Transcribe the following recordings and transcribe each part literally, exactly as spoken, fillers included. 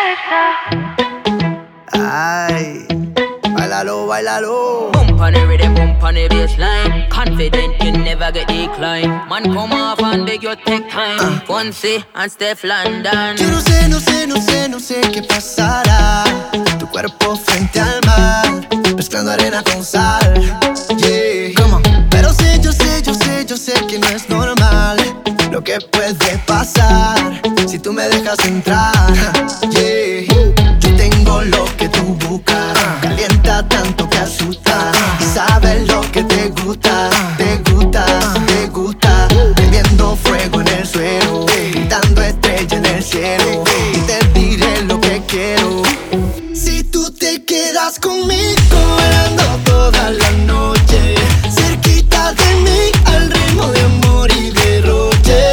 Ay, bailalo, bailalo. Bump on the rhythm, bump on the bassline. Confident you never get decline. Man come off and beg you take time. uh. Fonse and Steph London. Yo no sé, no sé, no sé, no sé qué pasará. Tu cuerpo frente al mar, mezclando arena con sal. Yeah. Come on. Pero sé, yo sé, yo sé, yo sé que no es normal lo que puede pasar si tú me dejas entrar. Yeah. Yo tengo lo que tú buscas, calienta tanto que asusta. Sabes lo que te gusta, te gusta, te gusta. Prendiendo fuego en el suelo, pintando estrella en el cielo. Y te diré lo que quiero. Si tú te quedas conmigo, bailando toda la noche, cerquita de mí, al ritmo de amor y derroche.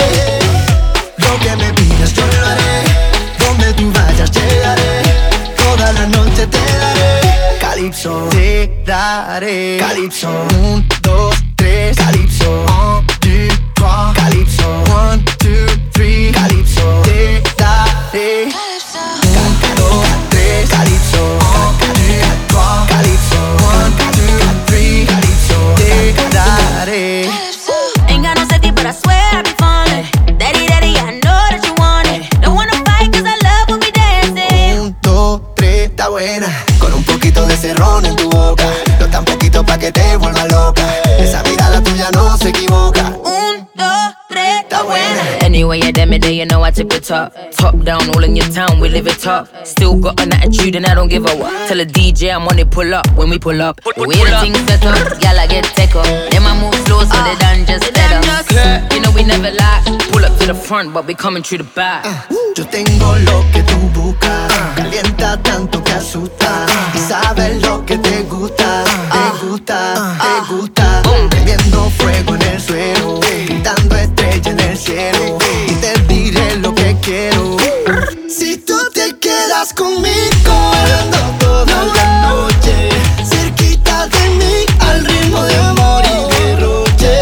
Lo que me pidas yo lo haré, donde tú vayas llegaré. Toda la noche te daré Calypso, te daré Calypso. Un, dos, tres, Calypso. Un, two, trois, Calypso. One, two, three, Calypso. Te daré Calypso. Un, dos, tres, Calypso. Un, two, trois, Calypso. One, two, three, Calypso. Te daré. Ain't got no safety, but I swear I be falling. Daddy, daddy, I know that you want it. Don't wanna fight, cause I love when we dancing. Un, dos, tres, está buena. Con un poquito de cerrón en tu boca. No tan poquito pa' que te vuelva loca. Esa mirada tuya no se equivoca. Un, dos, tres, está buena. Anyway, yeah, damn it, day, you know I tip it top. Top down, all in your town, we live it top. Still got an attitude and I don't give a what. Tell the D J I'm on it, pull up when we pull up. The way the things set up, y'all I get take up. Then I move slow so they done just let us. You know we never lie. Pull up to the front, but we coming through the back. uh, Yo tengo lo que tú buscas, calienta tanto que asusta. Y sabes lo que te gusta, te gusta, te gusta. Prendiendo fuego en el suelo, pintando estrella en el cielo. Y te diré lo que quiero. Si tú te quedas conmigo, bailando toda la noche, cerquita de mí, al ritmo de amor y derroche.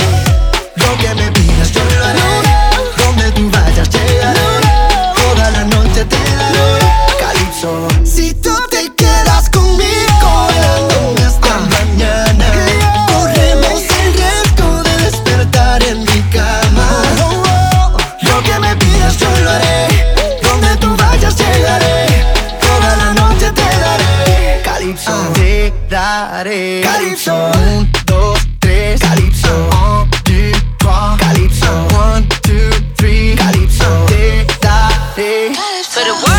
Lo que me pidas yo lo haré, donde tú vayas llegaré. Toda la noche te daré Calypso. Si tú te quedas conmigo, bailando hasta mañana, corremos el riesgo de despertar en mi cama. Lo que me pidas yo lo haré, donde tú vayas llegaré. Toda la noche te daré Calypso, te daré Calypso. Un, dos, tres, Calypso. Un, two, trois, Calypso. One, two, three, Calypso. Te daré So the world